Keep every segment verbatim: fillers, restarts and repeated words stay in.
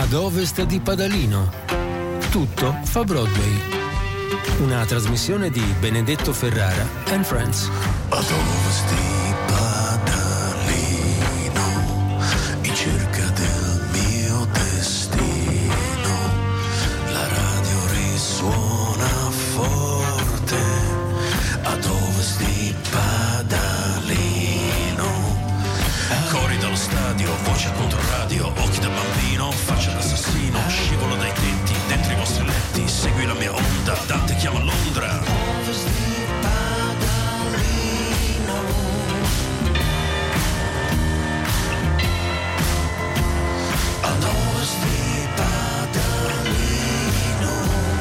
Ad ovest di Padalino. Tutto fa Broadway. Una trasmissione di Benedetto Ferrara and Friends. Ad ovest di Padalino, in cerca del mio destino, la radio risuona forte. Ad ovest di Padalino, cori dallo stadio, voce contro radio, occhi da bambino, faccia d'assassino, scivolo dai tetti, dentro i vostri letti, segui la mia onda, Dante chiama Londra. Ovest di Padalino, ad ovest di Padalino,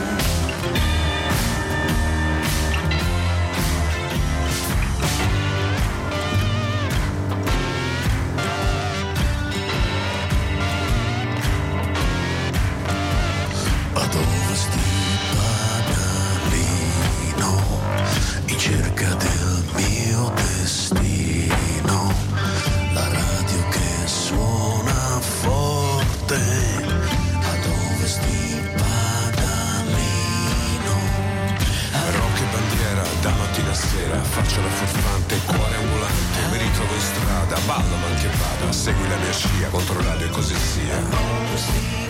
ad ovest di Padalino, in cerca del mio destino, la radio che suona forte. Ad ovest di Padalino, rock e bandiera da mattina a sera, faccia la furfante, cuore ambulante, mi ritrovo in strada, ballo ma che vada, segui la mia scia, contro radio e così sia.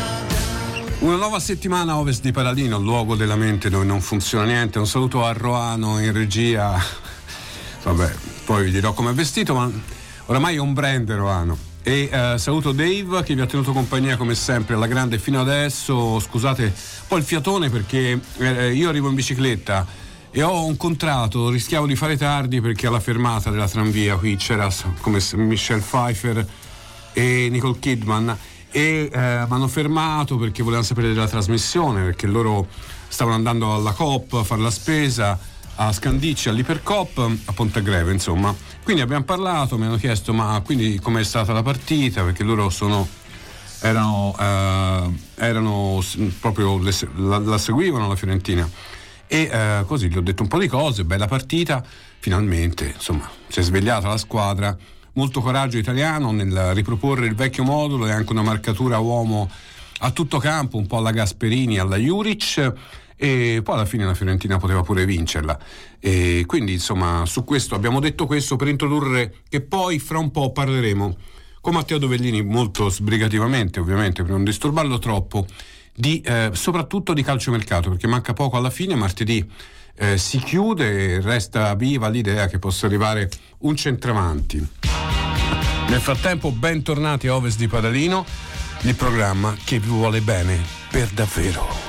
Una nuova settimana a ovest di Padalino, il luogo della mente dove non funziona niente. Un saluto a Roano in regia. Vabbè, poi vi dirò com'è vestito, ma oramai è un brand Roano. E uh, saluto Dave che vi ha tenuto compagnia come sempre alla grande fino adesso. Scusate poi il fiatone perché eh, io arrivo in bicicletta e ho incontrato, rischiavo di fare tardi perché alla fermata della tranvia qui c'era come Michelle Pfeiffer e Nicole Kidman. E eh, mi hanno fermato perché volevano sapere della trasmissione, perché loro stavano andando alla Coop a fare la spesa a Scandicci, all'Ipercoop a Pontegreve, insomma. Quindi abbiamo parlato, mi hanno chiesto ma quindi com'è stata la partita, perché loro sono erano, eh, erano proprio le, la, la seguivano la Fiorentina e eh, così gli ho detto un po' di cose. Bella partita, finalmente insomma si è svegliata la squadra. Molto coraggio italiano nel riproporre il vecchio modulo e anche una marcatura uomo a tutto campo, un po' alla Gasperini, alla Juric, e poi alla fine la Fiorentina poteva pure vincerla. E quindi insomma su questo abbiamo detto questo per introdurre che poi fra un po' parleremo con Matteo Dovellini molto sbrigativamente, ovviamente per non disturbarlo troppo, di eh, soprattutto di calciomercato, perché manca poco alla fine. Martedì eh, si chiude e resta viva l'idea che possa arrivare un centravanti. Nel frattempo, bentornati a Ovest di Padalino, il programma che vi vuole bene per davvero.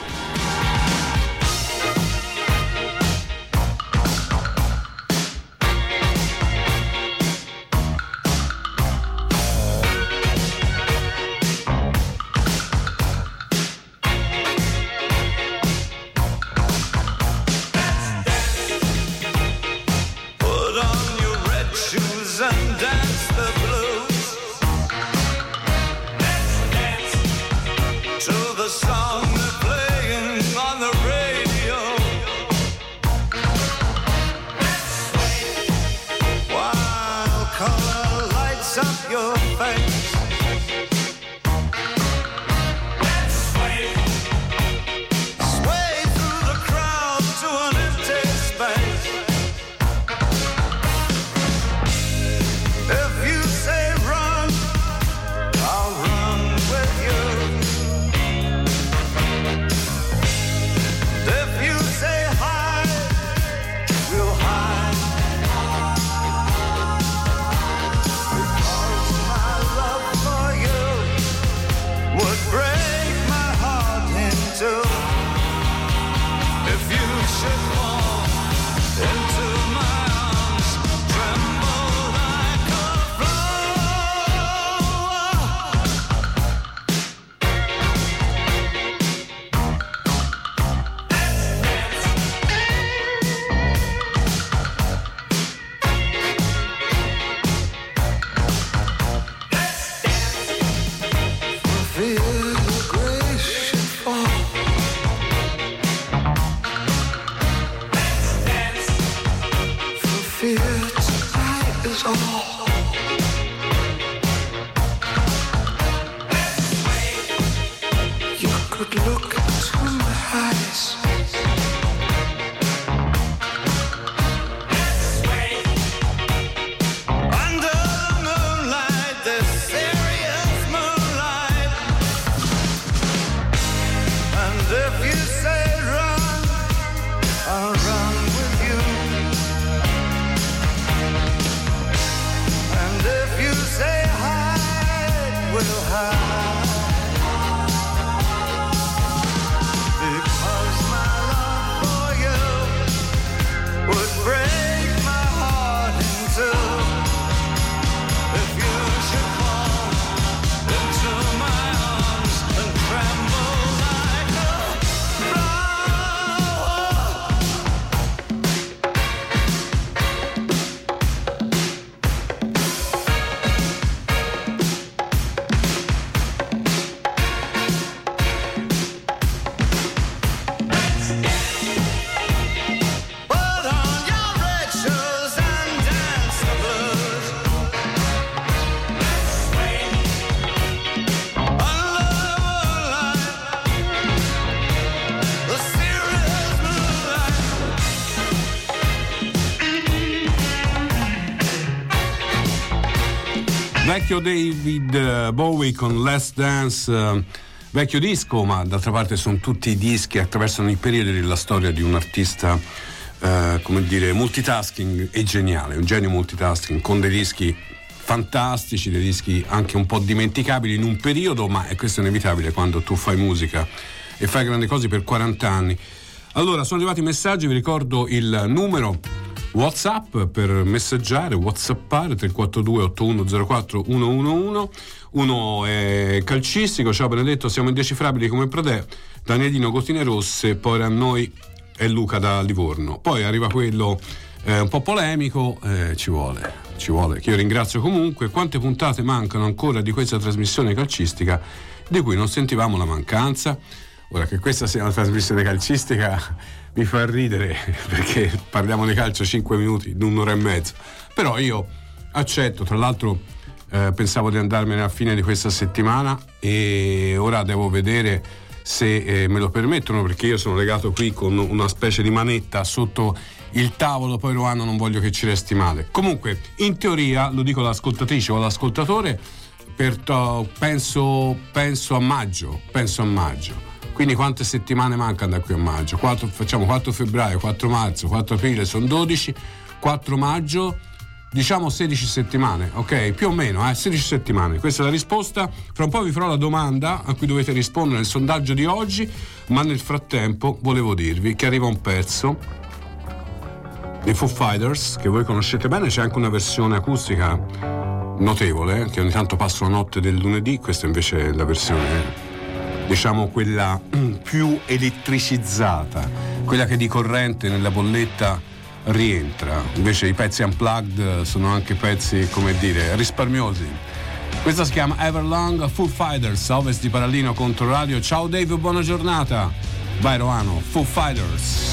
will hide, because my love for you would break my heart in two. If you should fall into my arms and tremble like a put on your red shoes and dance the blues. Under the moonlight, the serious moonlight. Vecchio David Bowie con Let's Dance, eh, vecchio disco, ma d'altra parte sono tutti i dischi che attraversano i periodi della storia di un artista, eh, come dire, multitasking e geniale, un genio multitasking, con dei dischi fantastici, dei dischi anche un po' dimenticabili in un periodo, ma è questo è inevitabile quando tu fai musica e fai grandi cose per quaranta anni. Allora, sono arrivati i messaggi, vi ricordo il numero WhatsApp per messaggiare, whatsappare tre quattro due otto uno zero quattro uno uno uno. Uno è calcistico, ciao Benedetto, siamo indecifrabili come Pradè, Danielino Gotine Rosse, poi a noi è Luca da Livorno. Poi arriva quello eh, un po' polemico, eh, ci vuole, ci vuole, che io ringrazio comunque. Quante puntate mancano ancora di questa trasmissione calcistica di cui non sentivamo la mancanza? Ora, che questa sia una trasmissione calcistica mi fa ridere, perché parliamo di calcio cinque minuti in un'ora e mezzo, però io accetto. Tra l'altro eh, pensavo di andarmene a fine di questa settimana e ora devo vedere se eh, me lo permettono, perché io sono legato qui con una specie di manetta sotto il tavolo, poi Roano non voglio che ci resti male. Comunque, in teoria, lo dico all'ascoltatrice o all'ascoltatore, per to- penso, penso a maggio, penso a maggio. Quindi quante settimane mancano da qui a maggio? quattro, facciamo quattro febbraio, quattro marzo, quattro aprile, sono dodici, quattro maggio, diciamo sedici settimane, ok? Più o meno, eh, sedici settimane. Questa è la risposta. Fra un po' vi farò la domanda a cui dovete rispondere nel sondaggio di oggi, ma nel frattempo volevo dirvi che arriva un pezzo dei Foo Fighters che voi conoscete bene, c'è anche una versione acustica notevole, che ogni tanto passa la notte del lunedì. Questa invece è la versione, diciamo, quella più elettricizzata, quella che di corrente nella bolletta rientra. Invece i pezzi unplugged sono anche pezzi, come dire, risparmiosi. Questa si chiama Everlong, Foo Fighters, a Ovest di Parallino contro Radio. Ciao Dave, buona giornata. Vai Roano, Foo Fighters.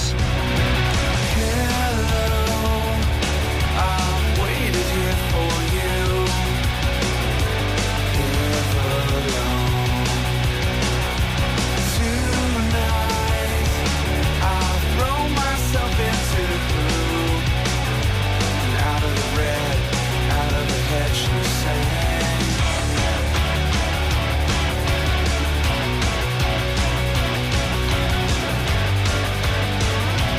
Thank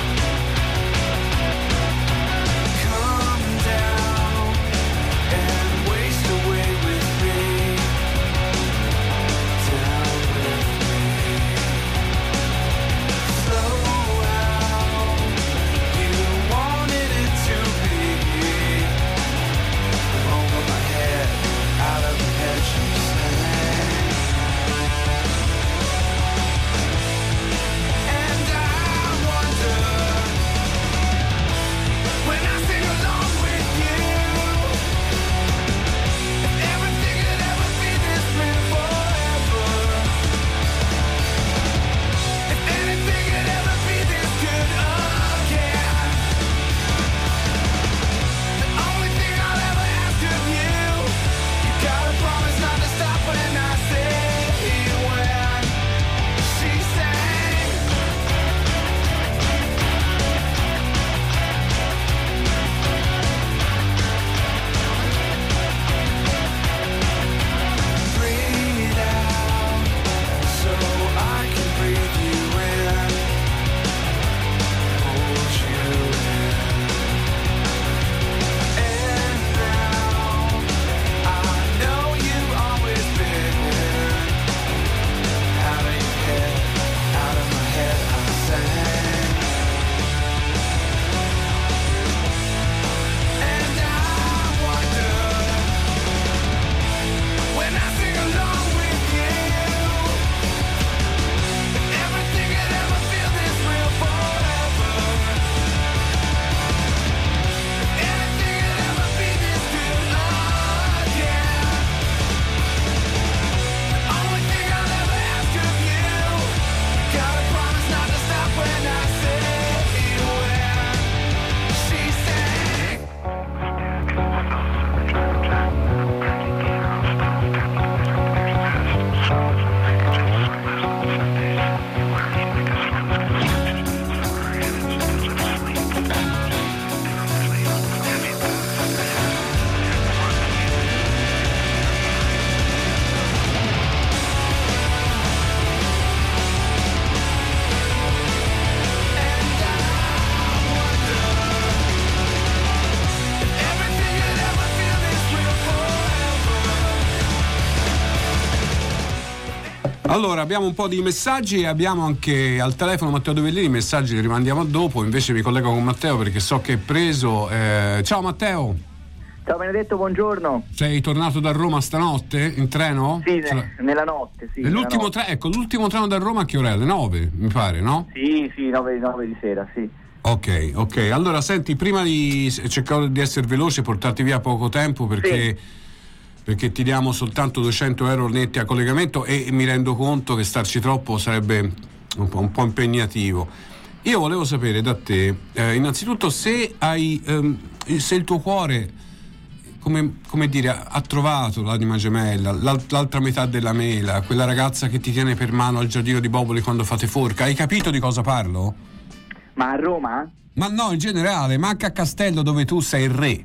Allora, abbiamo un po' di messaggi e abbiamo anche al telefono Matteo Dovellini. I messaggi li rimandiamo dopo, invece mi collego con Matteo perché so che è preso. Eh, ciao Matteo. Ciao Benedetto, buongiorno. Sei tornato da Roma stanotte in treno? Sì, ne, nella notte, sì. L'ultimo, notte. Tre, ecco, l'ultimo treno da Roma a che ora è? Alle nove, mi pare, no? Sì, sì, nove di sera, sì. Ok, ok. Allora, senti, prima di cercare di essere veloce, portarti via poco tempo perché... Sì. perché ti diamo soltanto duecento euro netti a collegamento e mi rendo conto che starci troppo sarebbe un po', un po' impegnativo. Io volevo sapere da te, eh, innanzitutto, se hai ehm, se il tuo cuore, come, come dire, ha trovato l'anima gemella, l'alt- l'altra metà della mela, quella ragazza che ti tiene per mano al giardino di Boboli quando fate forca. Hai capito di cosa parlo? Ma a Roma? Ma no, in generale, ma anche a Castello dove tu sei il re.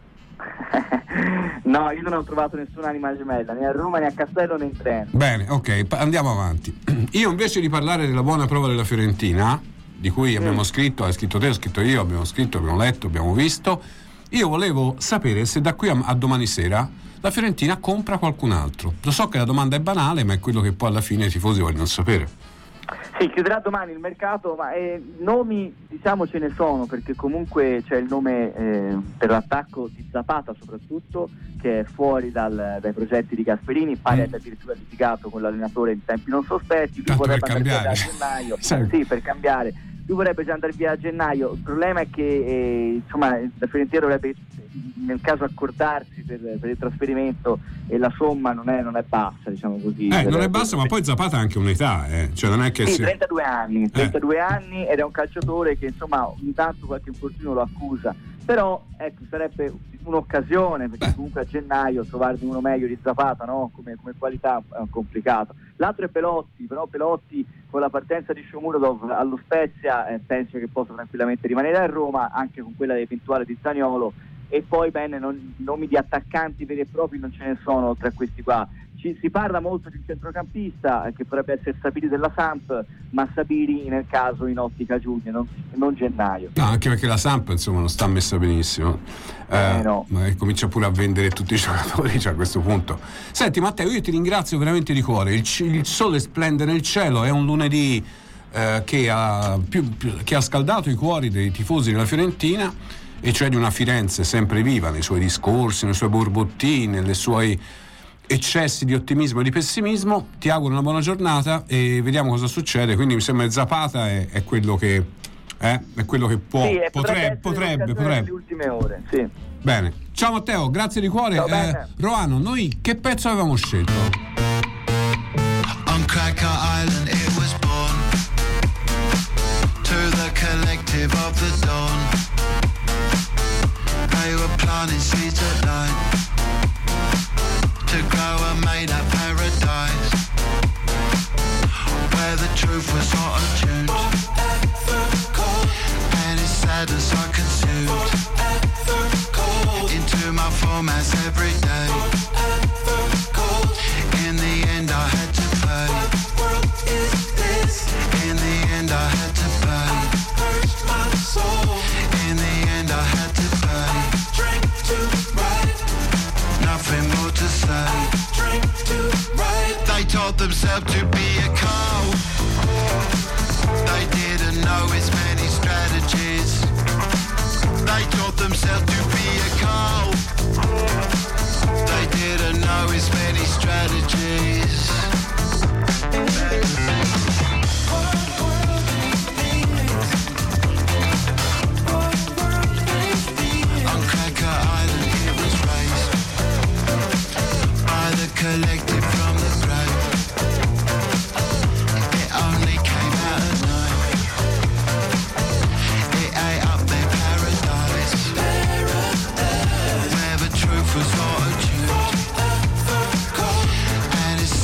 No, io non ho trovato nessuna anima gemella, né a Roma né a Castello né in treno. Bene, ok, andiamo avanti. Io invece di parlare della buona prova della Fiorentina, di cui abbiamo mm. scritto, hai scritto te, ho scritto io, abbiamo scritto, abbiamo letto, abbiamo visto, io volevo sapere se da qui a, a domani sera la Fiorentina compra qualcun altro. Lo so che la domanda è banale, ma è quello che poi alla fine i tifosi vogliono sapere. Sì, chiuderà domani il mercato, ma eh, nomi diciamo ce ne sono, perché comunque c'è il nome eh, per l'attacco di Zapata soprattutto, che è fuori dal, dai progetti di Gasperini, pare mm. addirittura litigato con l'allenatore in tempi non sospetti. Lui Tanto vorrebbe per andare cambiare. via a gennaio. Sì. Sì, per cambiare. Lui vorrebbe già andare via a gennaio. Il problema è che eh, insomma la Fiorentina dovrebbe nel caso accordarsi per, per il trasferimento e la somma non è, non è bassa, diciamo così. Eh, non è bassa, ma poi Zapata ha anche un'età, eh. Cioè non è che sì, si... trentadue anni, trentadue eh. anni ed è un calciatore che insomma ogni tanto qualche infortunio lo accusa, però ecco sarebbe un'occasione, perché Beh. comunque a gennaio trovarne uno meglio di Zapata, no? come, come qualità è complicato. L'altro è Pelotti, però Pelotti con la partenza di Shomurodov allo Spezia eh, penso che possa tranquillamente rimanere a Roma, anche con quella eventuale di Zaniolo. E poi bene, non, nomi di attaccanti veri e propri non ce ne sono oltre a questi qua. Ci, si parla molto di un centrocampista eh, che potrebbe essere Sabiri della Samp, ma Sabiri nel caso in ottica giugno, non, non gennaio. No, anche perché la Samp insomma non sta messa benissimo, eh, eh, no. ma comincia pure a vendere tutti i giocatori, cioè, a questo punto. Senti Matteo, io ti ringrazio veramente di cuore. Il, il sole splende nel cielo, è un lunedì eh, che, ha più, più, che ha scaldato i cuori dei tifosi della Fiorentina, e cioè di una Firenze sempre viva nei suoi discorsi, nelle sue borbottine, nei suoi eccessi di ottimismo e di pessimismo. Ti auguro una buona giornata e vediamo cosa succede. Quindi mi sembra che Zapata è, è quello che eh, è quello che può sì, potrebbe potrebbe potrebbe nelle ultime ore, sì. Bene, ciao Matteo, grazie di cuore. Ciao, eh, Roano, noi che pezzo avevamo scelto? On Cracker Island it was born, to the collective of the dawn. They were planting seeds at night to grow a made-up paradise where the truth was not attuned and its sadness I consumed into my formats every day. In the end I had to pay. In the end I had to pay. In the end I had to pay. Nothing more to say. They told themselves to be a cult. They didn't know its many strategies. They told themselves to be a cult. They didn't know its many strategies. Collected from the grave. It only came out at night. It ate up their paradise, where the truth was not attuned and its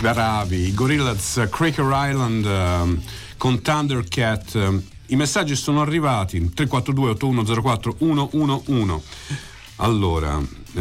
bravi, i Gorillaz, Cracker Island um, con Thundercat. Um, i messaggi sono arrivati tre quattro due otto uno zero quattro uno uno uno. Allora,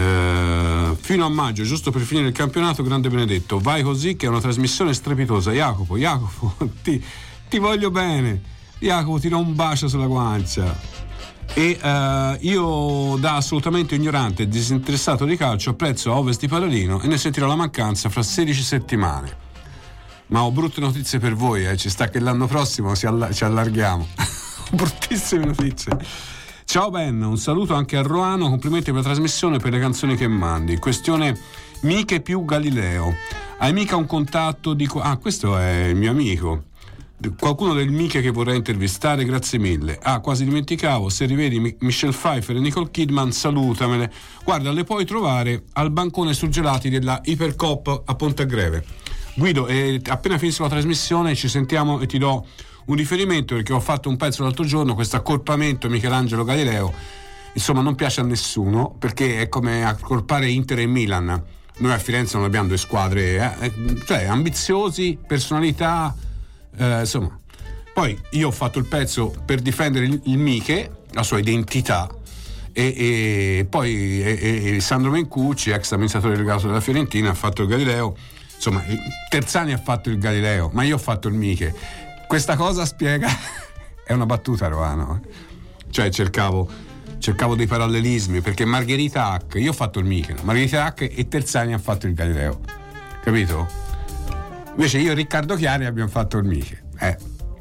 eh, fino a maggio, giusto per finire il campionato, grande Benedetto, vai così che è una trasmissione strepitosa. Jacopo, Jacopo, ti, ti voglio bene. Jacopo, ti do un bacio sulla guancia. E uh, io, da assolutamente ignorante e disinteressato di calcio, apprezzo Ovest di Paladino e ne sentirò la mancanza fra sedici settimane. Ma ho brutte notizie per voi, eh. Ci sta che l'anno prossimo ci, alla- ci allarghiamo. Bruttissime notizie. Ciao Ben, un saluto anche a Roano, complimenti per la trasmissione e per le canzoni che mandi. Questione Miche più Galileo. Hai mica un contatto di... Ah, questo è il mio amico. Qualcuno del Miche che vorrei intervistare, grazie mille. Ah, quasi dimenticavo, se rivedi Mi- Michelle Pfeiffer e Nicole Kidman, salutamele. Guarda, le puoi trovare al bancone surgelati della Ipercop a Ponte Greve. Guido, eh, appena finisco la trasmissione ci sentiamo e ti do un riferimento, perché ho fatto un pezzo l'altro giorno, questo accorpamento Michelangelo Galileo, insomma non piace a nessuno, perché è come accorpare Inter e Milan. Noi a Firenze non abbiamo due squadre, eh, cioè ambiziosi, personalità, eh, insomma. Poi io ho fatto il pezzo per difendere il, il Miche, la sua identità, e, e poi e, e Sandro Mencucci, ex amministratore delegato della Fiorentina, ha fatto il Galileo. Insomma, Terzani ha fatto il Galileo, ma io ho fatto il Miche. Questa cosa spiega è una battuta, Roano, cioè cercavo cercavo dei parallelismi, perché Margherita Hack, io ho fatto il Miche, Margherita Hack e Terzani ha fatto il Galileo, capito? Invece io e Riccardo Chiari abbiamo fatto il Miche, eh.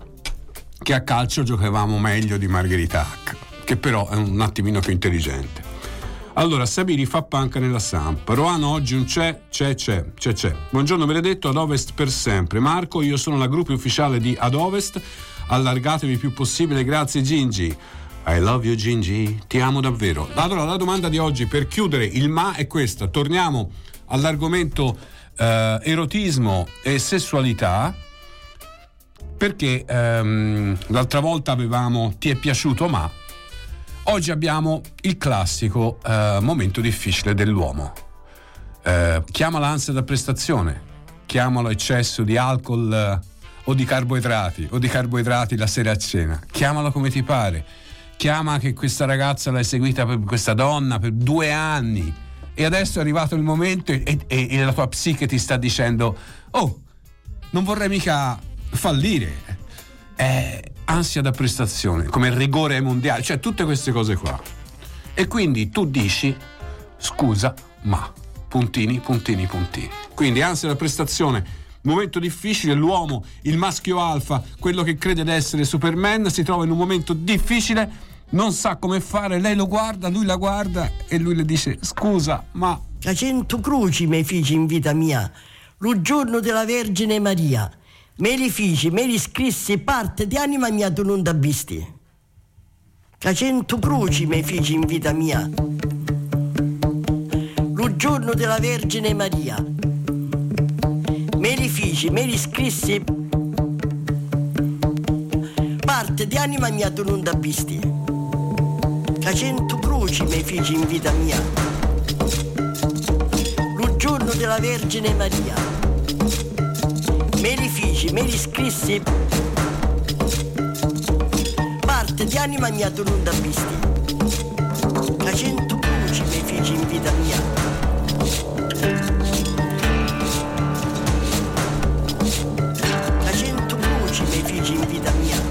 Che a calcio giocavamo meglio di Margherita Hack, che però è un attimino più intelligente. Allora, Sabiri fa panca nella Samp. Roano oggi un c'è, c'è, c'è, c'è, c'è. Buongiorno Benedetto, ad Ovest per sempre. Marco, io sono la gruppo ufficiale di Ad Ovest. Allargatevi il più possibile, grazie Gingi. I love you Gingi, ti amo davvero. Allora, la domanda di oggi per chiudere il ma è questa. Torniamo all'argomento eh, erotismo e sessualità, perché ehm, l'altra volta avevamo ti è piaciuto ma. Oggi abbiamo il classico eh, momento difficile dell'uomo. Eh, chiamala ansia da prestazione, chiamalo eccesso di alcol eh, o di carboidrati, o di carboidrati la sera a cena, chiamalo come ti pare. Chiama che questa ragazza l'hai seguita, per questa donna, per due anni e adesso è arrivato il momento e, e, e la tua psiche ti sta dicendo: oh, non vorrei mica fallire. È ansia da prestazione, come il rigore ai mondiali, cioè tutte queste cose qua. E quindi tu dici: scusa, ma puntini, puntini, puntini. Quindi ansia da prestazione, momento difficile, l'uomo, il maschio alfa, quello che crede di essere Superman, si trova in un momento difficile, non sa come fare, lei lo guarda, lui la guarda e lui le dice: scusa, ma... A cento cruci mi feci in vita mia, lo giorno della Vergine Maria. Me li feci, me li scrissi, parte di anima mia tu non t'abbisti. A cento cruci mi feci in vita mia, lo giorno della Vergine Maria. Me li feci, me li scrissi, parte di anima mia tu non t'abbisti. A cento cruci mi feci in vita mia, lo giorno della Vergine Maria. Me li feci, me li scrissi, parte di anima mia tu non t'abbisti. A cento cruci mi feci in vita mia, a cento cruci mi feci in vita mia.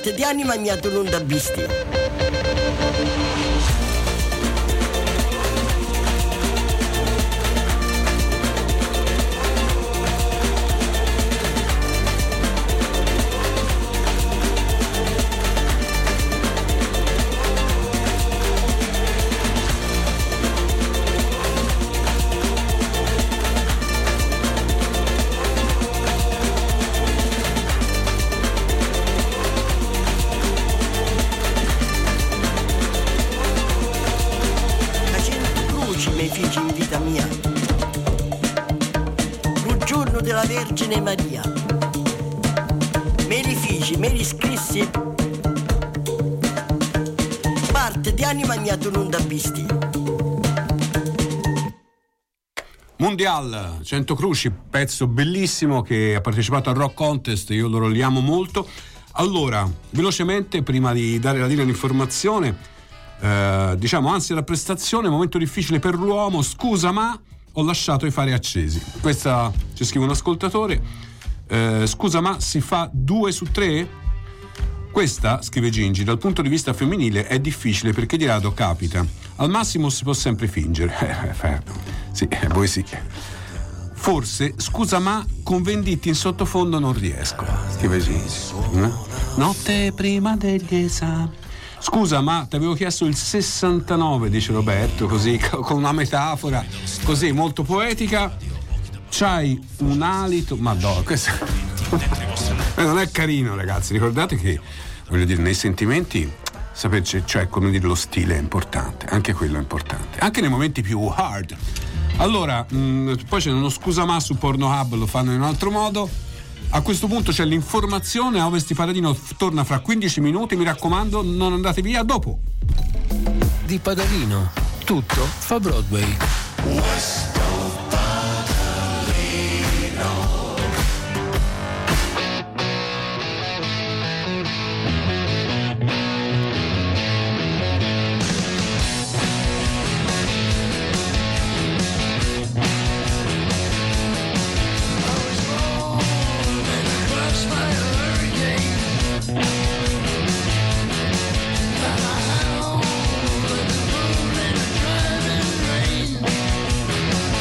parte di anima mia tu non da visti. In vita mia, il giorno della Vergine Maria, me li feci, me li scrissi, parte di anima mia tu non da visti. Mondial, cento Cruci, pezzo bellissimo che ha partecipato al Rock Contest, io loro li amo molto. Allora, velocemente, prima di dare la linea di informazione, Eh, diciamo ansia da prestazione, momento difficile per l'uomo, scusa ma ho lasciato i fari accesi. Questa ci scrive un ascoltatore. eh, scusa ma si fa due su tre? Questa, scrive Gingi, dal punto di vista femminile è difficile perché di rado capita, al massimo si può sempre fingere. eh, eh, sì, voi sì. Forse scusa ma con venditi in sottofondo non riesco, scrive Gingi. eh? Notte prima degli esami. Scusa, ma ti avevo chiesto il sessantanove, dice Roberto, così con una metafora così molto poetica. C'hai un alito, madonna, questo non è carino, ragazzi. Ricordate che, voglio dire, nei sentimenti saperci, cioè, come dire, lo stile è importante, anche quello è importante, anche nei momenti più hard. Allora, mh, poi c'è uno scusa ma su Pornhub, lo fanno in un altro modo. A questo punto c'è l'informazione, a Ovest di Paladino f- torna fra quindici minuti, mi raccomando, non andate via dopo. Di Padalino, tutto fa Broadway. Driving rain.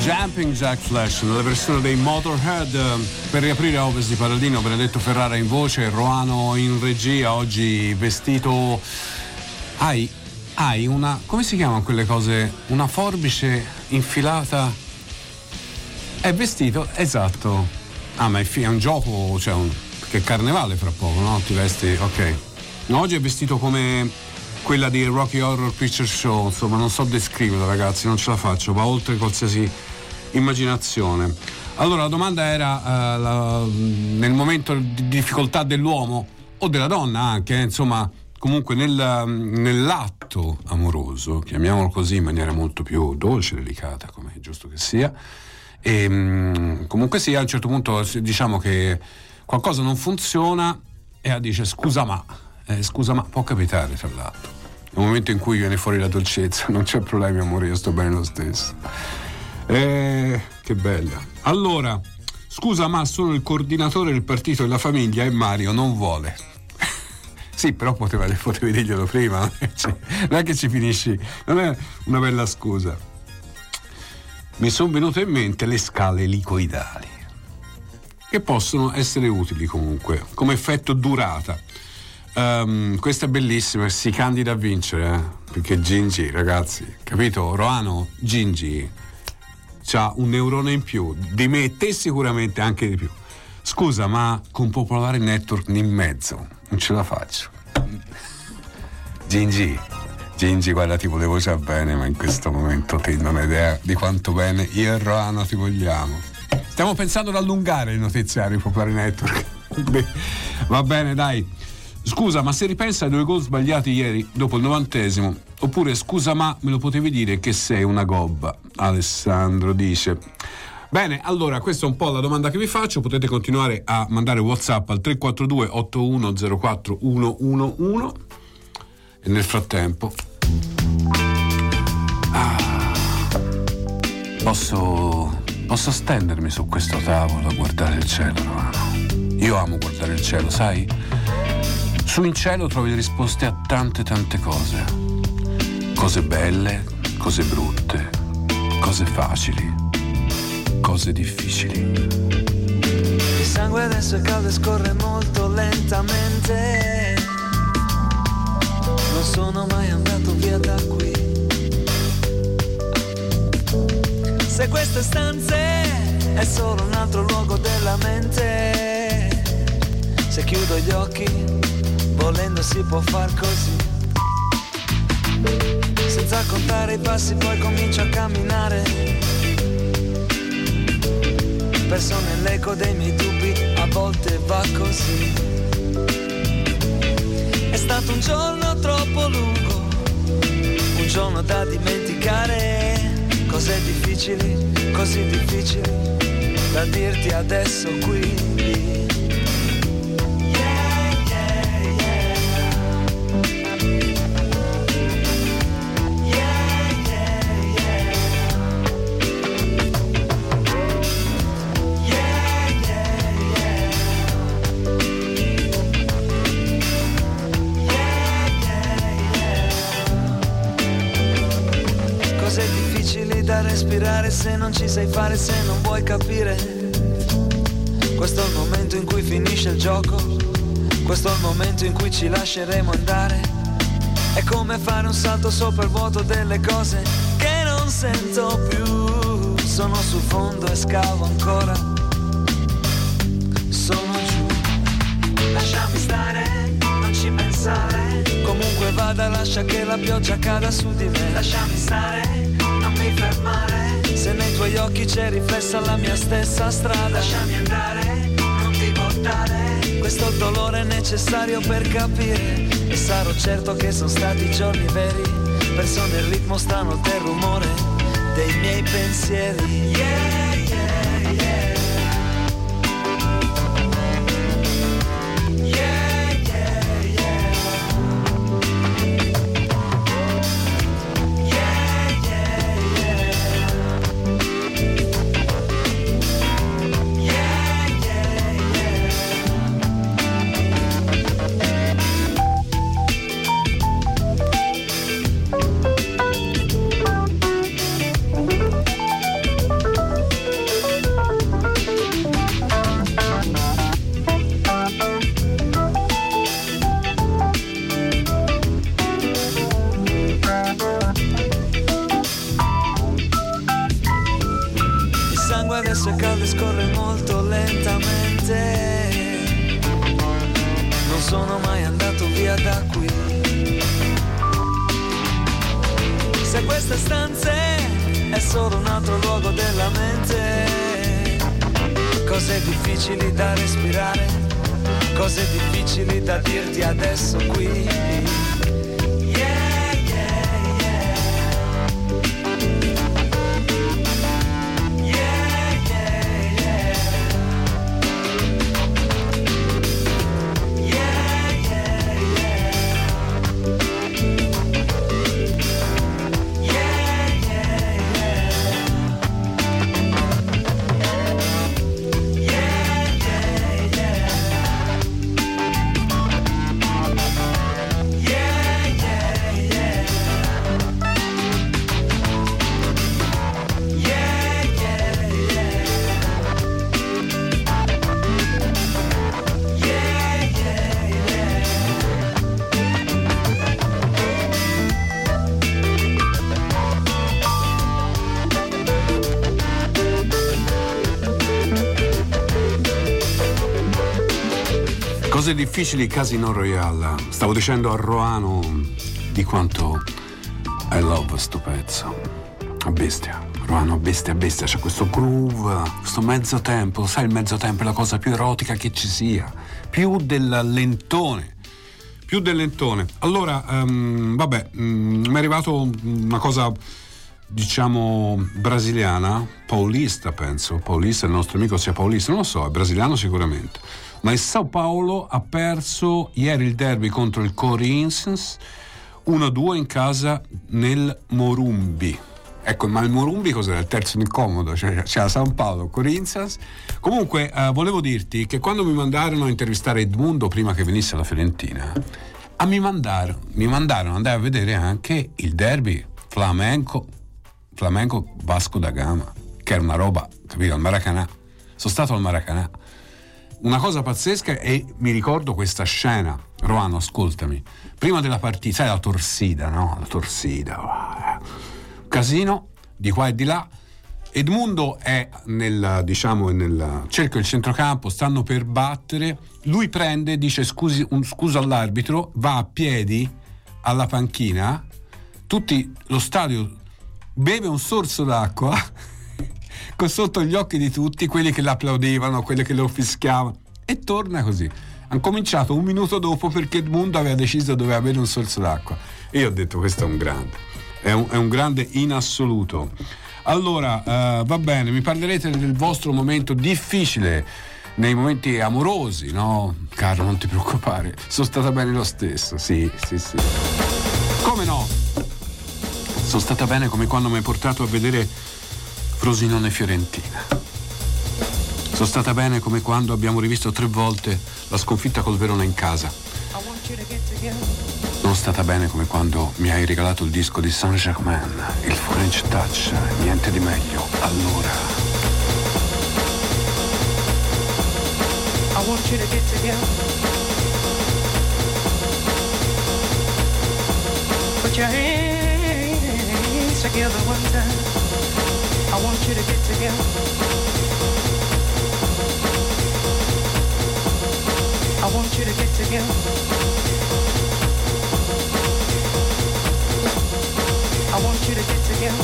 Jumping Jack Flash nella versione dei Motorhead. Per riaprire a Ovest di Paladino, Benedetto Ferrara in voce, Roano in regia. Oggi vestito, hai, hai una, come si chiamano quelle cose, una forbice infilata, è vestito, esatto. Ah, ma è, è un gioco, cioè un, che è carnevale fra poco, no? Ti vesti, ok. No, oggi è vestito come quella di Rocky Horror Picture Show, insomma non so descriverlo, ragazzi, non ce la faccio, va oltre qualsiasi immaginazione. Allora la domanda era uh, la, nel momento di difficoltà dell'uomo o della donna anche, eh, insomma comunque nel, nell'atto amoroso, chiamiamolo così in maniera molto più dolce, delicata, come è giusto che sia, e um, comunque sia, a un certo punto diciamo che qualcosa non funziona e dice scusa ma eh, scusa ma può capitare, tra l'altro nel momento in cui viene fuori la dolcezza non c'è problema amore, io sto bene lo stesso. Eh, che bella. Allora, scusa ma sono il coordinatore del partito della famiglia e Mario non vuole. Sì, però poteva, potevi dirglielo prima, non è che ci finisci, non è una bella scusa. Mi sono venute in mente le scale elicoidali, che possono essere utili comunque come effetto durata. Um, questa è bellissima, si candida a vincere, eh? Perché Gingi, ragazzi, capito? Roano, Gingi c'ha un neurone in più di me e te, sicuramente anche di più. Scusa, ma con Popolare Network in mezzo non ce la faccio. Gingi, Gingi, guarda, ti volevo già bene, ma in questo momento te non hai idea di quanto bene io e Roano ti vogliamo. Stiamo pensando ad allungare il notiziario Popolare Network. Beh, va bene, dai. Scusa, ma se ripensa ai due gol sbagliati ieri dopo il novantesimo, oppure scusa ma me lo potevi dire che sei una gobba, Alessandro dice. Bene, allora questa è un po' la domanda che vi faccio, potete continuare a mandare WhatsApp al tre quattro due otto uno zero quattro uno uno uno e nel frattempo ah, posso posso stendermi su questo tavolo a guardare il cielo, Romano. Io amo guardare il cielo, sai? Su in cielo trovi le risposte a tante tante cose. Cose belle, cose brutte, cose facili, cose difficili. Il sangue adesso è caldo e scorre molto lentamente. Non sono mai andato via da qui. Se queste stanze è solo un altro luogo della mente, se chiudo gli occhi volendo si può far così, senza contare i passi poi comincio a camminare, perso nell'eco dei miei dubbi, a volte va così. È stato un giorno troppo lungo, un giorno da dimenticare, cose difficili, così difficili da dirti adesso qui. Respirare se non ci sai fare, se non vuoi capire. Questo è il momento in cui finisce il gioco, questo è il momento in cui ci lasceremo andare. È come fare un salto sopra il vuoto delle cose che non sento più. Sono sul fondo e scavo ancora, sono giù. Lasciami stare, non ci pensare. Comunque vada, lascia che la pioggia cada su di me. Lasciami stare, non mi fermare. Se nei tuoi occhi c'è riflessa la mia stessa strada. Lasciami andare, non ti voltare. Questo dolore è necessario per capire, e sarò certo che sono stati giorni veri, perso nel ritmo strano del rumore dei miei pensieri. Yeah, yeah, yeah. scorre molto lentamente. Non sono mai andato via da qui. Se questa stanza è solo un altro luogo della mente, cose difficili da respirare, cose difficili da dirti adesso qui. Cose difficili, Casino Royale. Stavo dicendo a Roano di quanto I love sto pezzo. A bestia, Roano, a bestia, a bestia. C'è questo groove, questo mezzo tempo. Sai, il mezzo tempo è la cosa più erotica che ci sia. Più del lentone. Più del lentone. Allora, um, vabbè, um, mi è arrivato una cosa, diciamo, brasiliana, paulista, penso. Paulista, il nostro amico sia paulista, non lo so, è brasiliano sicuramente. Ma il Sao Paulo ha perso ieri il derby contro il Corinthians uno a due in casa nel Morumbi. Ecco, ma il Morumbi cos'era? Il terzo incomodo, cioè c'era Sao Paulo, Corinthians. Comunque eh, volevo dirti che quando mi mandarono a intervistare Edmundo prima che venisse alla Fiorentina, a mi mandarono, mi mandarono andare a vedere anche il derby Flamengo Flamengo Vasco da Gama, che era una roba, capito, al Maracanã. Sono stato al Maracanã. Una cosa pazzesca, e mi ricordo questa scena. Roano, ascoltami, prima della partita, sai la torsida, no? La torsida, casino di qua e di là. Edmundo è nel, diciamo, nel cerchio del centrocampo, stanno per battere, lui prende, dice scusi, un, scusa all'arbitro, va a piedi alla panchina, tutti, lo stadio beve un sorso d'acqua sotto gli occhi di tutti, quelli che l'applaudivano, quelli che lo fischiavano, e torna così. Hanno cominciato un minuto dopo perché Edmundo aveva deciso dove avere un sorso d'acqua. E io ho detto, questo è un grande, è un, è un grande in assoluto. Allora, uh, va bene, mi parlerete del vostro momento difficile, nei momenti amorosi, no? Carlo, non ti preoccupare, sono stata bene lo stesso, sì, sì, sì. Come no? Sono stata bene come quando mi hai portato a vedere Frosinone Fiorentina. Sono stata bene come quando abbiamo rivisto tre volte la sconfitta col Verona in casa. Sono stata bene come quando mi hai regalato il disco di Saint-Germain, il French Touch, niente di meglio. Allora I want you to get together. Put your hands together one time. I want you to get together. I want you to get together. I want you to get together.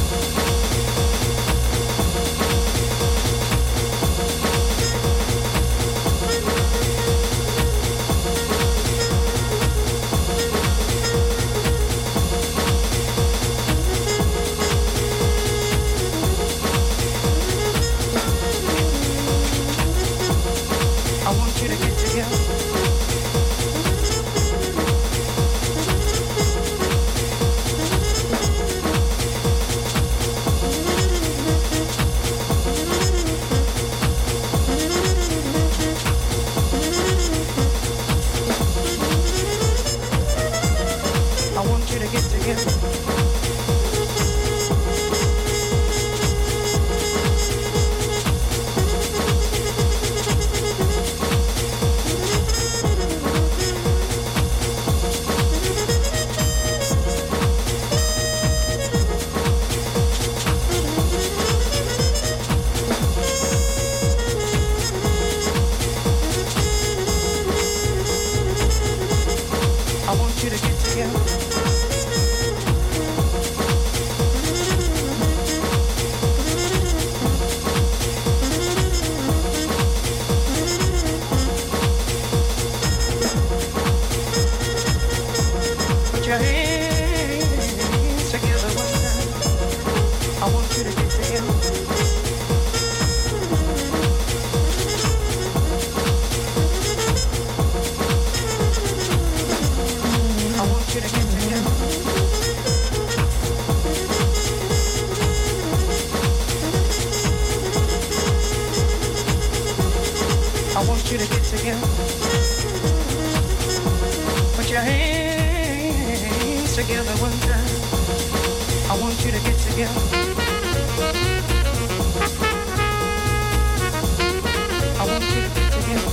I want you to get together. I want you to get together.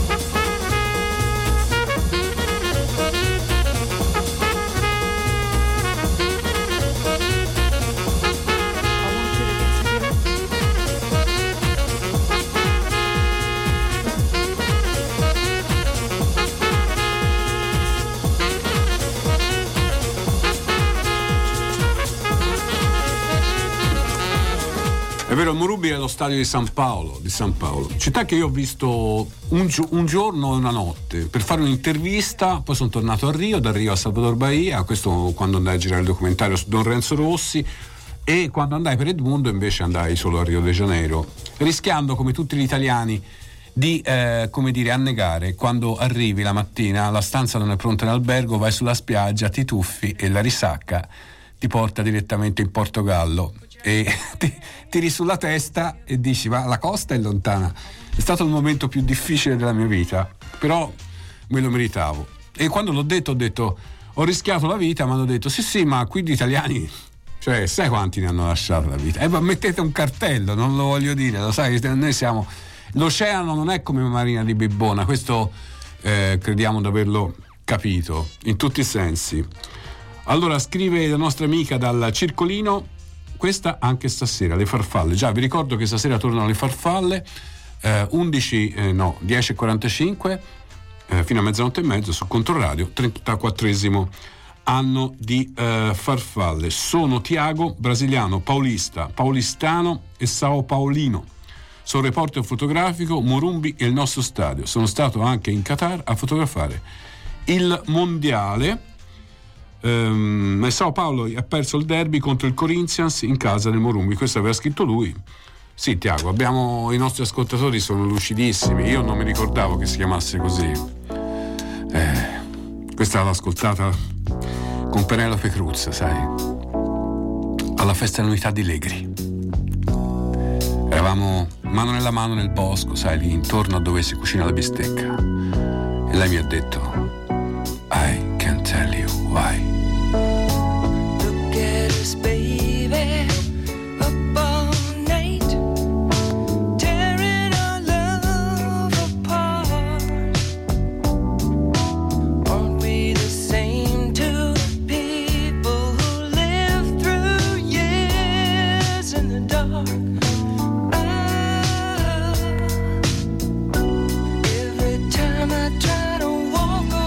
È vero, il Morumbi è lo stadio di San Paolo, di San Paolo, città che io ho visto un, gi- un giorno e una notte per fare un'intervista, poi sono tornato a Rio, da Rio a Salvador Bahia, questo quando andai a girare il documentario su Don Renzo Rossi, e quando andai per Edmundo invece andai solo a Rio de Janeiro, rischiando come tutti gli italiani di eh, come dire annegare. Quando arrivi la mattina, la stanza non è pronta in albergo, vai sulla spiaggia, ti tuffi e la risacca ti porta direttamente in Portogallo e ti tiri sulla testa e dici ma la costa è lontana. È stato il momento più difficile della mia vita, però me lo meritavo. E quando l'ho detto ho detto ho rischiato la vita, ma hanno detto sì sì ma qui gli italiani, cioè sai quanti ne hanno lasciato la vita? E eh, mettete un cartello, non lo voglio dire, lo sai, noi siamo, l'oceano non è come Marina di Bibbona, questo eh, crediamo di averlo capito in tutti i sensi. Allora scrive la nostra amica dal Circolino, questa anche stasera, le farfalle. Già vi ricordo che stasera tornano le farfalle, eh, undici, eh, no, dieci e quarantacinque eh, fino a mezzanotte e mezzo su Controradio, trentaquattresimo anno di eh, farfalle. Sono Tiago, brasiliano, paulista, paulistano e Sao Paolino. Sono reporter fotografico, Morumbi è il nostro stadio. Sono stato anche in Qatar a fotografare il mondiale. Um, Sao Paolo ha perso il derby contro il Corinthians in casa del Morumbi, questo aveva scritto lui. Sì, Tiago, abbiamo, i nostri ascoltatori sono lucidissimi, io non mi ricordavo che si chiamasse così. Eh, questa l'ho ascoltata con Penelope Cruz, sai, alla festa dell'unità di Legri. Eravamo mano nella mano nel bosco, sai, lì intorno a dove si cucina la bistecca, e lei mi ha detto I can't tell you why. Look at us, baby, up all night, tearing our love apart. Aren't we the same two people who live through years in the dark? Ah, every time I try to walk away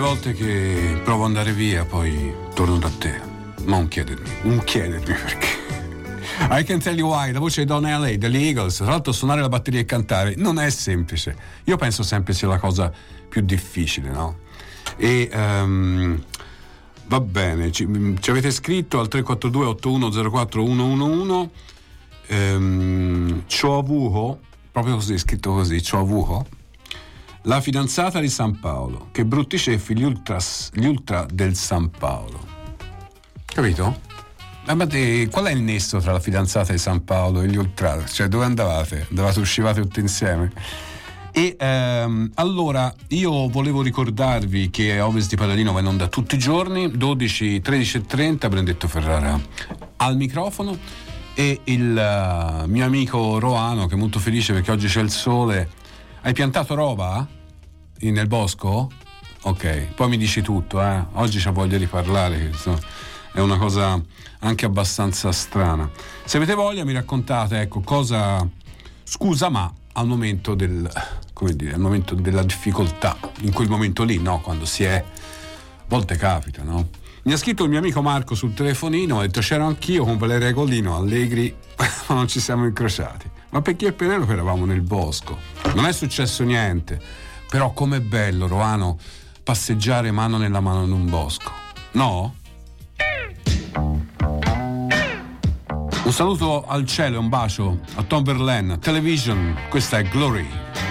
volte che provo ad andare via, poi torno da te. Non chiedermi, non chiedermi perché. I Can Tell You Why, la voce di Donna L A degli Eagles. Tra l'altro suonare la batteria e cantare non è semplice. Io penso sempre sia la cosa più difficile, no? E um, va bene, ci, ci avete scritto al tre quattro due otto uno zero quattro uno uno uno. um, C'ho avuto, proprio così, scritto così, c'ho avuto la fidanzata di San Paolo, che brutti ceffi gli ultras, gli ultra del San Paolo. Capito? Ma te, qual è il nesso tra la fidanzata di San Paolo e gli ultra? Cioè, dove andavate? Andavate, uscivate tutti insieme? E ehm, allora io volevo ricordarvi che Ovest di Padalino va in onda tutti i giorni, dodici, tredici e trenta, Benedetto Ferrara al microfono, e il uh, mio amico Roano, che è molto felice perché oggi c'è il sole. Hai piantato roba nel bosco? Ok, poi mi dici tutto, eh? Oggi c'ho voglia di parlare, che insomma, è una cosa anche abbastanza strana. Se avete voglia mi raccontate, ecco, cosa scusa ma al momento del, come dire, al momento della difficoltà, in quel momento lì, no? Quando si è, a volte capita, no? Mi ha scritto il mio amico Marco sul telefonino, ha detto c'ero anch'io con Valeria Golino, allegri, ma non ci siamo incrociati. Ma perché io e Penelope eravamo nel bosco, non è successo niente, però com'è bello, Roano, passeggiare mano nella mano in un bosco, no? Un saluto al cielo e un bacio a Tom Verlaine, Television, questa è Glory.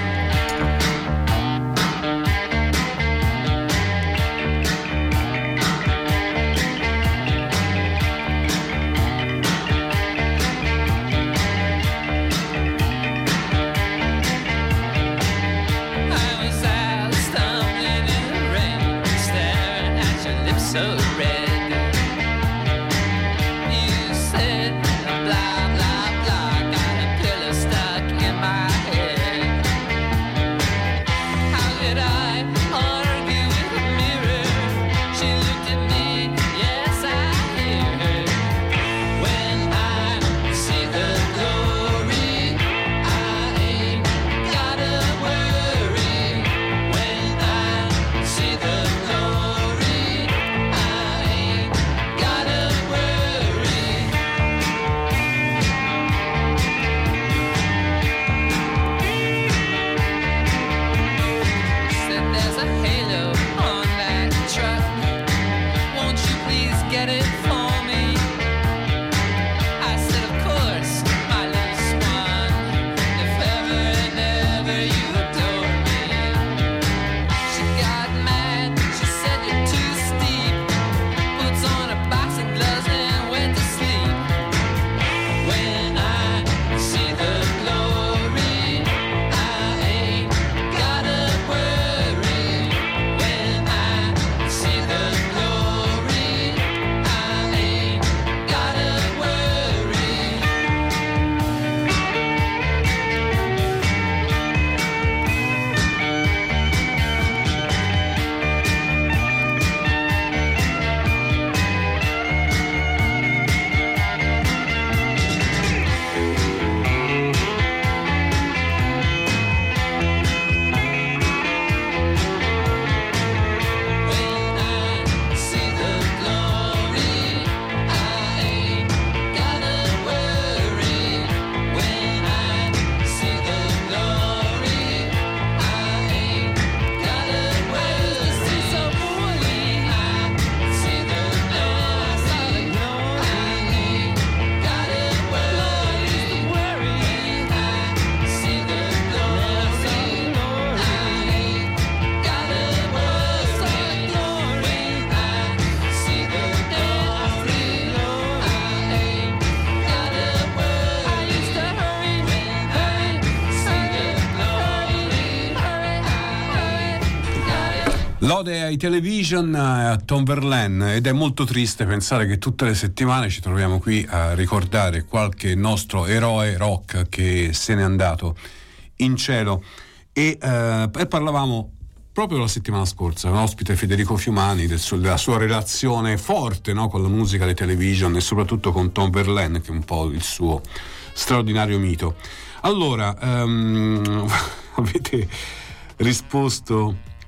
Lode ai Television, a Tom Verlaine, ed è molto triste pensare che tutte le settimane ci troviamo qui a ricordare qualche nostro eroe rock che se n'è andato in cielo. E, eh, e parlavamo proprio la settimana scorsa, l'ospite Federico Fiumani, del suo, della sua relazione forte, no, con la musica dei Television e soprattutto con Tom Verlaine, che è un po' il suo straordinario mito. Allora, um, avete risposto...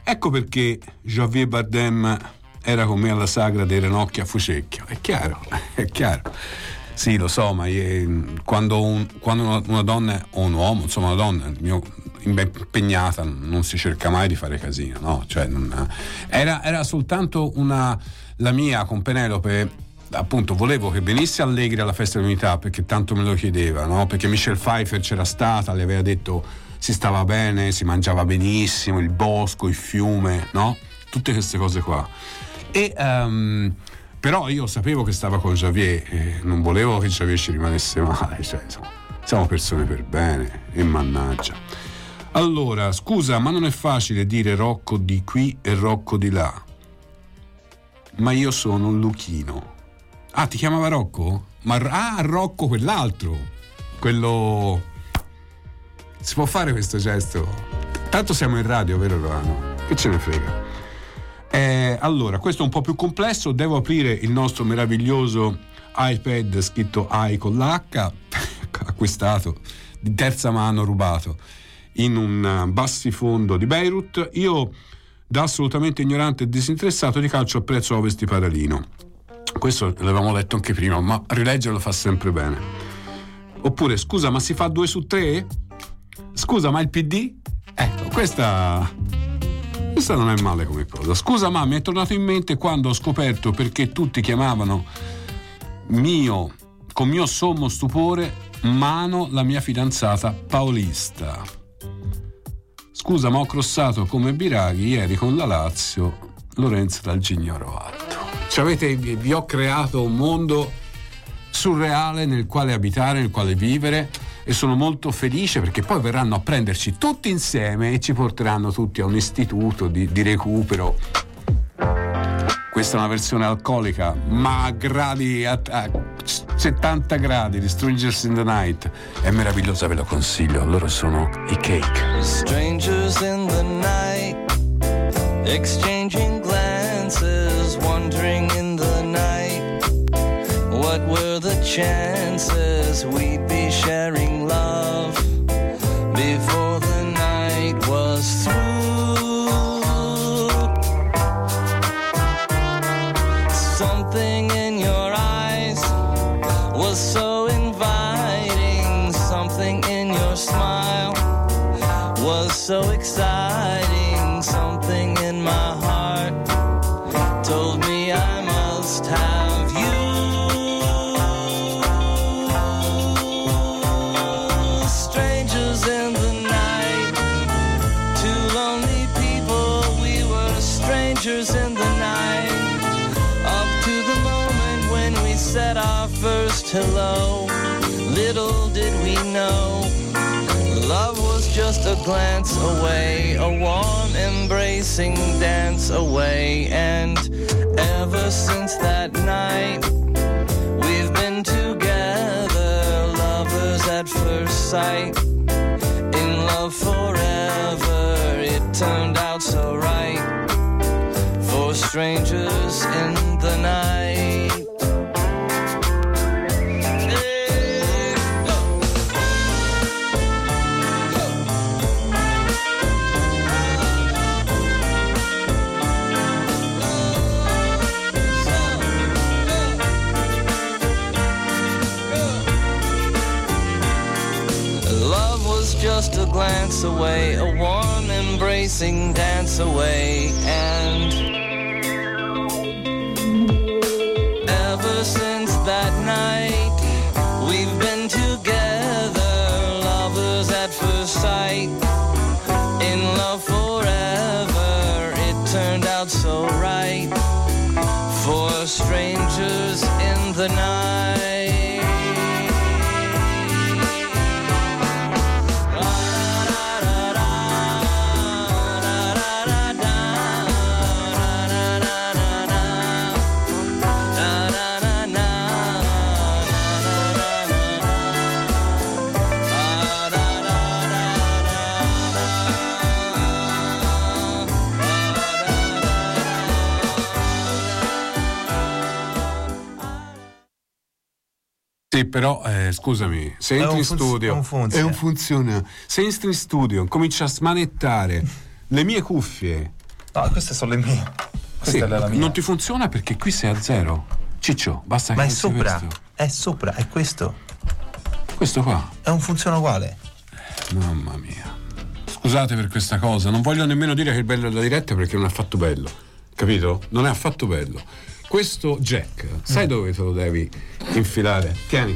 Ecco perché Javier Bardem era con me alla sagra dei Ranocchi a Fucecchio. È chiaro, è chiaro. Sì, lo so, ma io, quando, un, quando una, una donna o un uomo, insomma una donna mio, impegnata, non si cerca mai di fare casino, no? Cioè, non, era, era soltanto una la mia con Penelope, appunto, volevo che venisse Allegri alla festa dell'unità perché tanto me lo chiedeva, no? Perché Michelle Pfeiffer c'era stata, le aveva detto si stava bene, si mangiava benissimo, il bosco, il fiume, no? Tutte queste cose qua. E um, però io sapevo che stava con Javier e non volevo che Javier ci rimanesse male, cioè, insomma, siamo persone per bene e mannaggia. Allora, scusa, ma non è facile dire Rocco di qui e Rocco di là. Ma io sono Luchino. Ah, ti chiamava Rocco? Ma ah, Rocco quell'altro. Quello. Si può fare questo gesto? Tanto siamo in radio, vero Roano? Che ce ne frega? Eh, allora, questo è un po' più complesso. Devo aprire il nostro meraviglioso iPad scritto i con l'H, acquistato di terza mano, rubato in un bassifondo di Beirut. Io, da assolutamente ignorante e disinteressato di calcio, apprezzo Ovest di Paralino. Questo l'avevamo letto anche prima, ma rileggerlo fa sempre bene. Oppure, scusa, ma si fa due su tre? Scusa, ma il P D? Ecco, questa questa non è male come cosa. Scusa, ma mi è tornato in mente quando ho scoperto perché tutti chiamavano mio, con mio sommo stupore, Mano, la mia fidanzata paolista. Scusa, ma ho crossato come Biraghi ieri con la Lazio, Lorenzo dal Gignoro Alto. Ci avete, vi ho creato un mondo surreale nel quale abitare, nel quale vivere, e sono molto felice perché poi verranno a prenderci tutti insieme e ci porteranno tutti a un istituto di, di recupero. Questa è una versione alcolica, ma a gradi a, a settanta gradi di Strangers in the Night. È meravigliosa, ve lo consiglio. Loro sono i Cake. Strangers in the night, exchanging glances, wondering in the night, what were the chances we'd be sharing love before the night was through. Something in your eyes was so inviting, something in your smile was so exciting, something in my heart told me I must have you. Strangers in the night, two lonely people, we were strangers in the night, up to the moment when we said our first hello. Little did we know, love was just a glance away, a warm embracing dance away. And ever since that night, we've been together, lovers at first sight, in love forever. It turned out so right for strangers in the night. Just a glance away, a warm embracing dance away. And ever since that night, we've been together, lovers at first sight, in love forever. It turned out so right for strangers in the night. Sì, però eh, scusami, se entri in funz- studio è un funzione. è un funzione. Se entri in studio, cominci a smanettare le mie cuffie No, queste sono le mie. Questa Sì, è la mia. non ti funziona perché qui sei a zero. Ciccio, basta che Ma è alzi sopra. questo. È sopra, è questo. Questo qua. È un funziona uguale. Mamma mia. Scusate per questa cosa, non voglio nemmeno dire che il bello della diretta perché non è affatto bello. Capito? Non è affatto bello. Questo jack, sai Mm. dove te lo devi infilare? Tieni.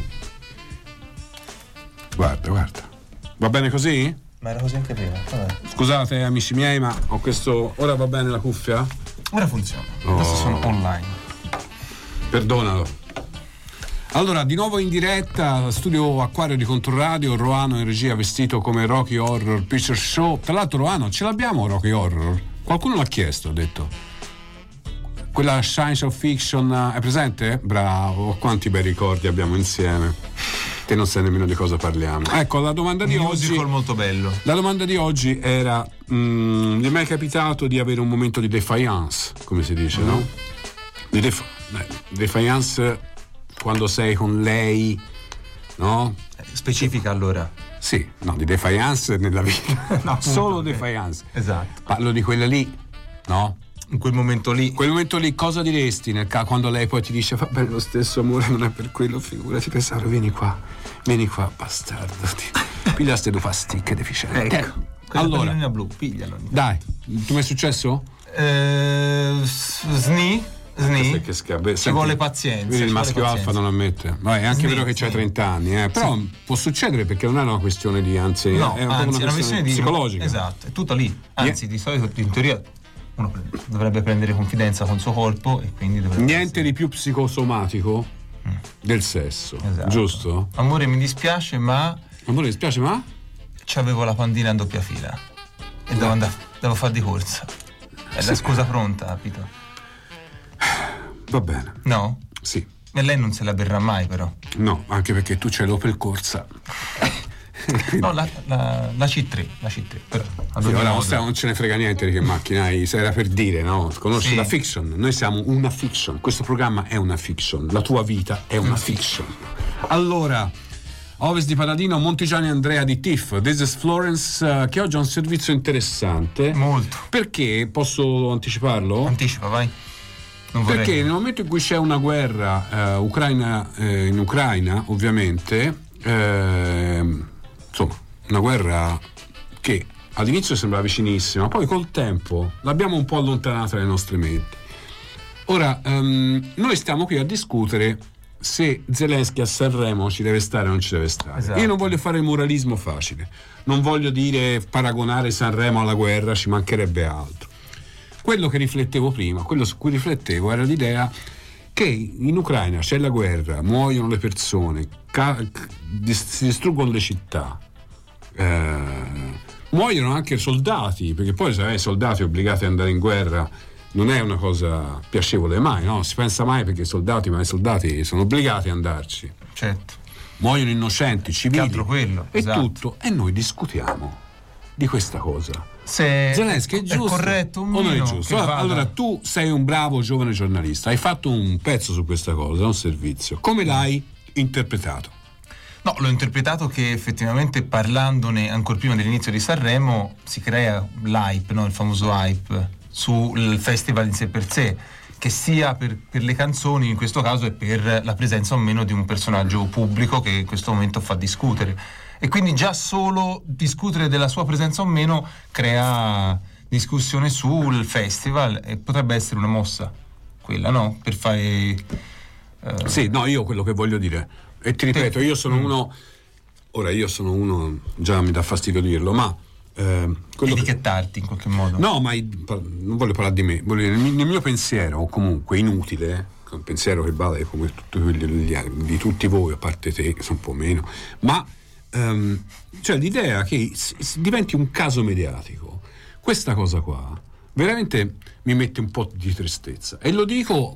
Guarda, guarda. Va bene così? Ma era così anche prima. Vabbè. Scusate amici miei, ma ho questo. Ora va bene la cuffia? Ora funziona. Oh. Adesso sono online. Perdonalo. Allora, di nuovo in diretta, studio Acquario di Controradio, Roano in regia vestito come Rocky Horror Picture Show. Tra l'altro, Roano, ce l'abbiamo Rocky Horror? Qualcuno l'ha chiesto, ha detto. Quella Science of Fiction è presente? Bravo, quanti bei ricordi abbiamo insieme. Te non sai nemmeno di cosa parliamo. Ecco, la domanda di Un oggi. musical molto bello. La domanda di oggi era: mh, gli è mai capitato di avere un momento di defiance, come si dice, no? Di def- eh, defiance quando sei con lei, no? Specifica allora. Sì, no, di defiance nella vita. No, solo defiance. Esatto. Parlo di quella lì, no? In quel momento lì. In quel momento lì cosa diresti nel ca- quando lei poi ti dice va bene lo stesso amore, non è per quello, figurati, pensare, vieni qua, vieni qua, bastardo, ti piglia ste due pasticche deficienti. Ecco. Allora, Allora, blu, piglialo. dai, tu mi è successo? Eh, sni, sni. Che scabbe- Ci senti, vuole pazienza. vedi, ci il vuole maschio pazienza. alfa non ammette. Vabbè, è anche Sni, vero che c'hai sì. trenta anni, eh, però può succedere perché non è una questione di ansia, No, è un po' anzi, una è una questione questione di psicologica. Esatto, è tutto lì. Anzi, di solito in teoria uno dovrebbe prendere confidenza con il suo corpo e quindi dovrebbe Niente essere- di più psicosomatico del sesso, Esatto. giusto? Amore, mi dispiace, ma Amore, mi dispiace, ma? c'avevo la pandina in doppia fila e devo andare, devo fare di corsa. È la scusa pronta, capito? Va bene. No? Sì. E lei non se la berrà mai, però. No, anche perché tu c'hai l'Opel Corsa. No, la, la, la C tre, la C tre, però. ad Sì, ogni ora non, modo. sta- non ce ne frega niente di che macchina hai, se era per dire, no? Conosci Sì. la fiction? Noi siamo una fiction, questo programma è una fiction, la tua vita è una fiction. Allora, Ovest di Paladino, Montigiani Andrea di T I F, This is Florence, eh, che oggi ha un servizio interessante. Molto. Perché, posso anticiparlo? Anticipa, vai. Non vorrei. Perché nel momento in cui c'è una guerra eh, ucraina, eh, in Ucraina, ovviamente, eh, insomma, una guerra che all'inizio sembrava vicinissima, poi col tempo l'abbiamo un po' allontanata dalle nostre menti. Ora, ehm, noi stiamo qui a discutere se Zelensky a Sanremo ci deve stare o non ci deve stare. Esatto. Io non voglio fare il moralismo facile, non voglio dire paragonare Sanremo alla guerra, ci mancherebbe altro. Quello che riflettevo prima, quello su cui riflettevo era l'idea che in Ucraina c'è la guerra, muoiono le persone, ca- dis- si distruggono le città, eh, muoiono anche soldati, perché poi se hai soldati obbligati ad andare in guerra non è una cosa piacevole mai, no? Si pensa mai perché i soldati, ma i soldati sono obbligati ad andarci. Certo. Muoiono innocenti, civili, Che altro quello, e esatto. tutto, e noi discutiamo di questa cosa. Se Zelensky è giusto corretto un o non è minimo giusto? che Allora, vada. allora, tu sei un bravo giovane giornalista, hai fatto un pezzo su questa cosa, un servizio. Come l'hai interpretato? No, l'ho interpretato che effettivamente parlandone ancora prima dell'inizio di Sanremo si crea l'hype, no? Il famoso hype sul festival in sé per sé, che sia per, per le canzoni in questo caso e per la presenza o meno di un personaggio pubblico che in questo momento fa discutere. E quindi già solo discutere della sua presenza o meno crea discussione sul festival e potrebbe essere una mossa quella, no? Per fare eh, Sì, no, io quello che voglio dire, e ti ripeto, io sono uno, ora io sono uno, già mi dà fastidio dirlo, ma eh, quello che, etichettarti in qualche modo. no, ma i- pa- non voglio parlare di me, voglio dire, nel, nel mio pensiero comunque inutile, eh, un pensiero che vale come tutti quelli degli- di tutti voi, a parte te, che sono un po' meno, ma ehm, cioè l'idea che s- s- diventi un caso mediatico, questa cosa qua veramente mi mette un po' di tristezza, e lo dico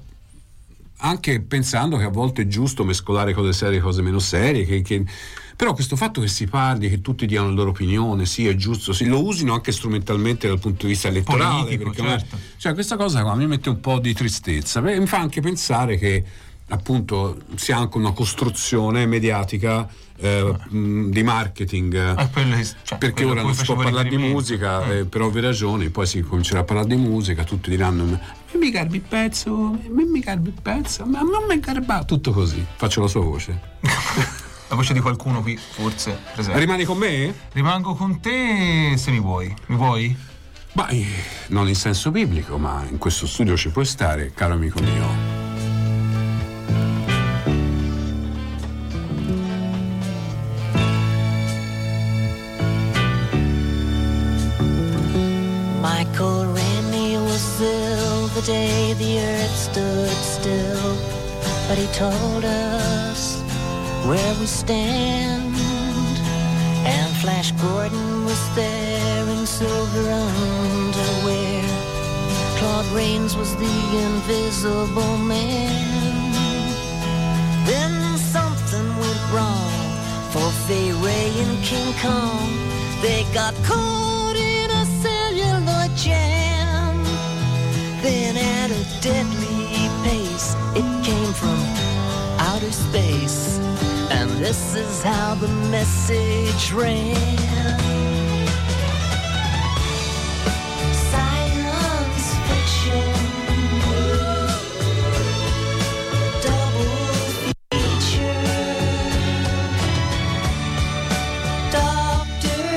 anche pensando che a volte è giusto mescolare cose serie e cose meno serie, che, che... però questo fatto che si parli, che tutti diano la loro opinione, sì, è giusto, sì, lo usino anche strumentalmente dal punto di vista elettorale, Politico, perché certo. cioè questa cosa qua mi mette un po' di tristezza, beh, mi fa anche pensare che appunto sia anche una costruzione mediatica eh, mh, di marketing, ah, quello, cioè, perché ora non si può parlare di musica mm. eh, per ovvie ragioni, poi si comincerà a parlare di musica, tutti diranno "mi mi garbi il pezzo, mi mi garbi il pezzo, ma non mi garba", tutto così. Faccio la sua voce. La voce di qualcuno qui forse presente. Rimani con me? Rimango con te se mi vuoi. Mi vuoi? Ma eh, non in senso biblico, ma in questo studio ci puoi stare, caro amico mio. Michael Rennie was ill the day the earth stood still, but he told us where we stand. And Flash Gordon was there in silver underwear. Claude Rains was the invisible man. Then something went wrong for Fay Ray and King Kong. They got caught in a celluloid jam. Then at a deadly pace, it came from outer space. And this is how the message ran. Science fiction, double feature. Doctor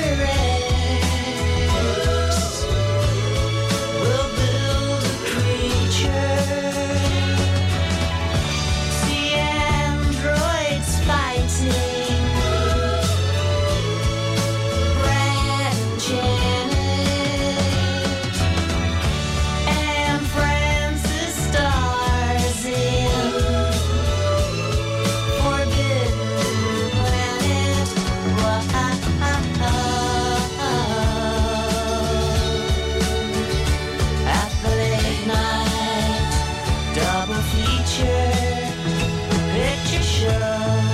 X will build a creature. See androids fighting. Brad and Janet and Francis stars in Forbidden Planet. Wow. At the late night double feature picture show.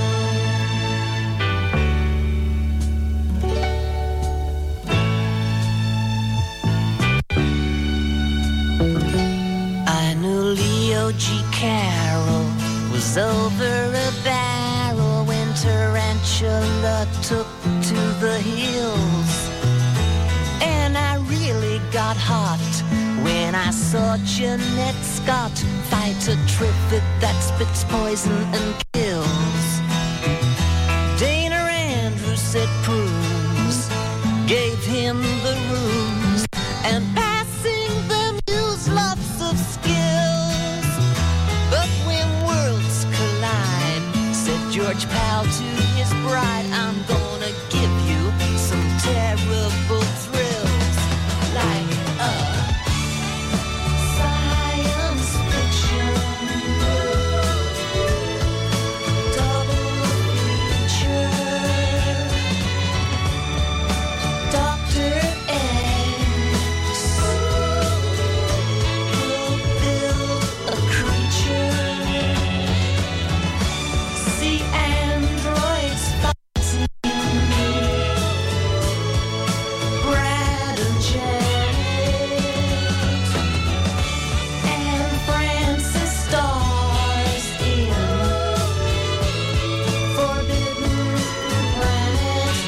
I knew Leo G. Carroll was over a barrel when Tarantula took to the hills. And I really got hot when I saw Jeanette Scott fight a trivet that spits poison and kills. Dana Andrews said Cruise gave him the ruse, and passing them used lots of skills. But when worlds collide, said George Powell to his bride, I'm gonna give you some terrible thrills, like a science fiction double feature. Doctor X will build a creature. See androids fighting. Brad and Janet and Francis stars in Forbidden Planet.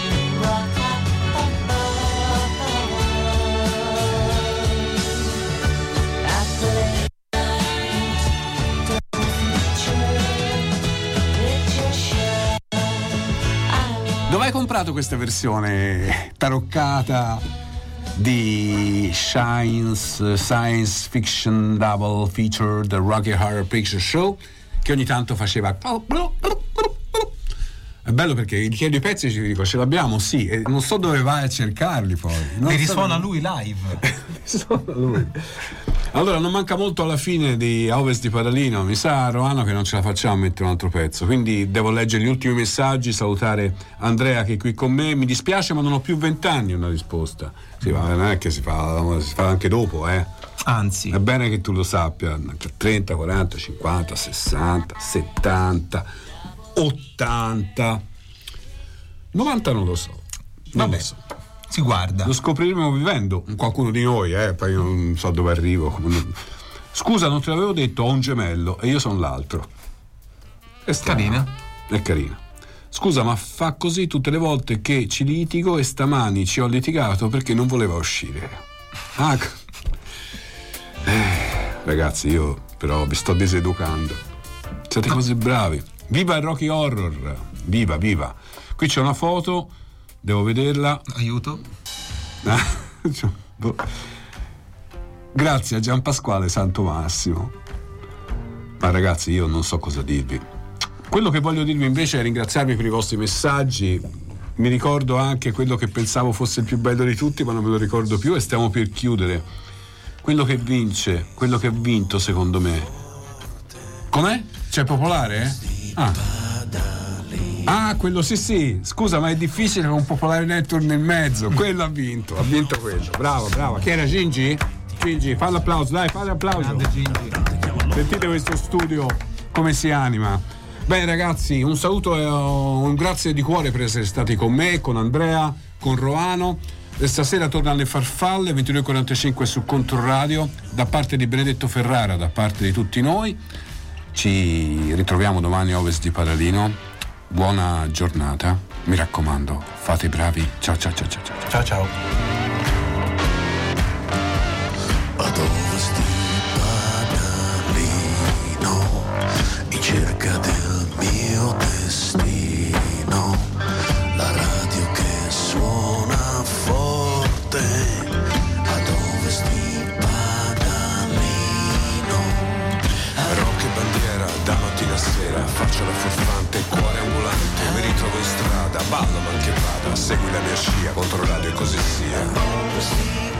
At the late night double feature picture show. Dove hai comprato questa versione taroccata di Science, Science Fiction Double Feature The Rocky Horror Picture Show, che ogni tanto faceva. È bello perché gli chiedo i pezzi e ci dico ce l'abbiamo, sì, e non so dove vai a cercarli poi. Non Li so risuona dove- lui live. Risuona lui. Allora non manca molto alla fine di A Ovest di Padalino, mi sa Roano che non ce la facciamo a mettere un altro pezzo, quindi devo leggere gli ultimi messaggi, salutare Andrea che è qui con me. Mi dispiace ma non ho più vent'anni, una risposta. Sì, ma non è che si fa, si fa anche dopo, eh. Anzi, È bene che tu lo sappia, trenta, quaranta, cinquanta, sessanta, settanta, ottanta, novanta non lo so. Non vabbè, lo so. si guarda. Lo scopriremo vivendo, qualcuno di noi, eh, poi io non so dove arrivo. Scusa, non te l'avevo detto, ho un gemello e io sono l'altro. È carina. È carina. Scusa, ma fa così tutte le volte che ci litigo e stamani ci ho litigato perché non voleva uscire. Ah, eh, ragazzi, io però vi sto diseducando. Siete così bravi. Viva il Rocky Horror. Viva, viva. Qui c'è una foto, devo vederla. Aiuto. Grazie a Gianpasquale Santo Massimo. Ma ragazzi, io non so cosa dirvi. Quello che voglio dirvi invece è ringraziarvi per i vostri messaggi. Mi ricordo anche quello che pensavo fosse il più bello di tutti, ma non me lo ricordo più e stiamo per chiudere. Quello che vince, quello che ha vinto secondo me. Com'è? C'è Popolare? Ah. Ah, quello sì sì. Scusa, ma è difficile con un Popolare Network nel mezzo. Quello ha vinto, ha vinto quello. Bravo, bravo. Chi era, Gingi? Gingi, fa l'applauso, dai, fa l'applauso. Sentite questo studio come si anima. Beh ragazzi, un saluto e un grazie di cuore per essere stati con me, con Andrea, con Roano. E stasera torna alle farfalle, ventidue e quarantacinque su Controradio, da parte di Benedetto Ferrara, da parte di tutti noi. Ci ritroviamo domani a Ovest di Paradino. Buona giornata, mi raccomando, fate i bravi. Ciao ciao ciao ciao ciao. Ciao ciao. Ad Ovest di Paradino, in cerca del mio destino, la radio che suona forte, ad Ovest di Paradino, rock e bandiera da mattina a sera, faccio la furfante, cuore ambulante, mi ritrovo in strada, ballo ma anche vada, segui la mia scia, Controradio e così sia.